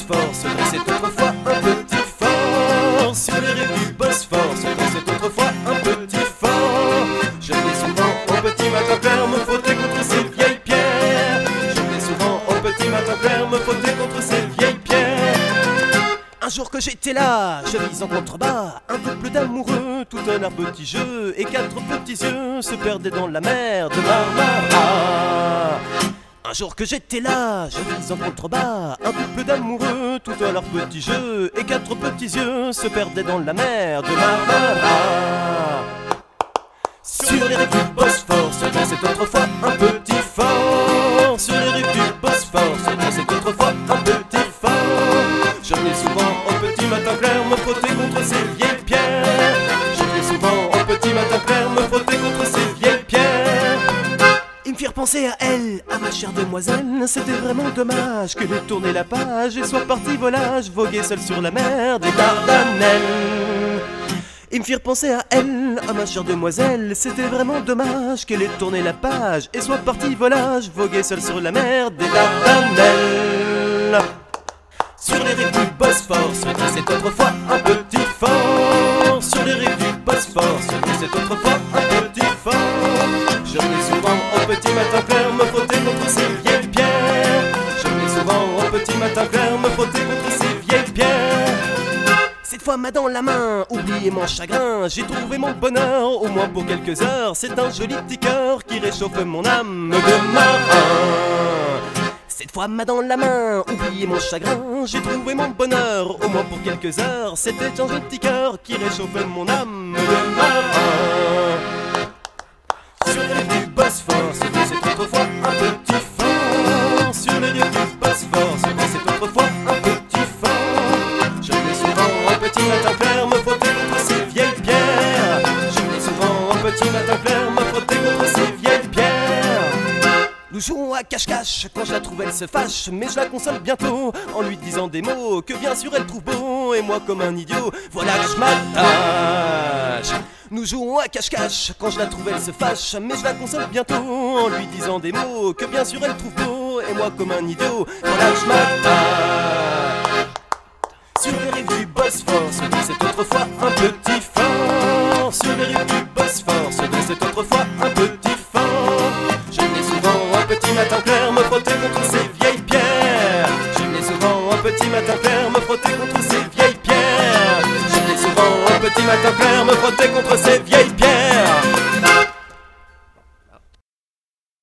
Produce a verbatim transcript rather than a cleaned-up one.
Bosphore se dressait autrefois un petit fort. Sur les rives du Bosphore se dressait autrefois un petit fort. Je venais souvent au petit matin clair me frotter contre ces vieilles pierres. Je venais souvent au petit matin clair me frotter contre ces vieilles pierres. Un jour que j'étais là, je vis en contrebas un couple d'amoureux, tout un art petit jeu et quatre petits yeux se perdaient dans la mer de Marmara. Un jour que j'étais là, je vis en contrebas un couple d'amoureux, tout à leur petit jeu et quatre petits yeux se perdaient dans la mer de Marmara. Sur les rives du Bosphore se dressait autrefois un petit fort. Sur les rives du Bosphore se dressait autrefois un petit fort. Je venais souvent au petit matin clair me frotter contre ces vieilles pierres. Je venais souvent au petit matin clair me frotter contre ces vieilles pierres. Ils me firent penser à elle, à ma chère demoiselle. C'était vraiment dommage que ait tourné la page et soit parti volage, voguer seul sur la mer des Dardanelles. Ils me firent penser à elle, à ma chère demoiselle. C'était vraiment dommage qu'elle ait tourné la page et soit parti volage, voguer seul sur la mer des Dardanelles. Sur les rives du Bosphore se dressait autrefois un petit fort. Sur les rives du Bosphore se dressait autrefois un petit fort. Je venais souvent au petit matin clair me frotter contre ces vieilles pierres. Je venais souvent au petit matin clair me frotter contre ces vieilles pierres. Cette fois main dans la main, oubliez mon chagrin, j'ai trouvé mon bonheur, au moins pour quelques heures. C'est un joli petit cœur qui réchauffe mon âme de marin. Cette fois main dans la main, oubliez mon chagrin, j'ai trouvé mon bonheur, au moins pour quelques heures. C'était un joli petit cœur qui réchauffait mon âme de marin. Sur les rives du Bosphore se dressait autrefois un petit fort. Sur les rives du Bosphore se dressait autrefois un petit fort. Je venais souvent au petit matin clair me frotter contre ces vieilles pierres. Je venais souvent au petit matin clair me frotter contre ces vieilles pierres. Nous jouons à cache-cache, quand je la trouve elle se fâche, mais je la console bientôt en lui disant des mots que bien sûr elle trouve beaux. Et moi comme un idiot, voilà que je m'attache. Nous jouons à cache-cache, quand je la trouve elle se fâche, mais je la console bientôt en lui disant des mots que bien sûr elle trouve beaux. Et moi comme un idiot, voilà que je m'attache. Sur les rives du Bosphore se dressait autrefois un petit fort. Sur les rives du Bosphore se dressait autrefois un petit fort. Je venais souvent un petit matin clair me frotter contre ces vieilles pierres. Je venais souvent un petit matin clair me frotter contre ces vieilles pierres. Je venais souvent un petit matin clair me frotter contre ces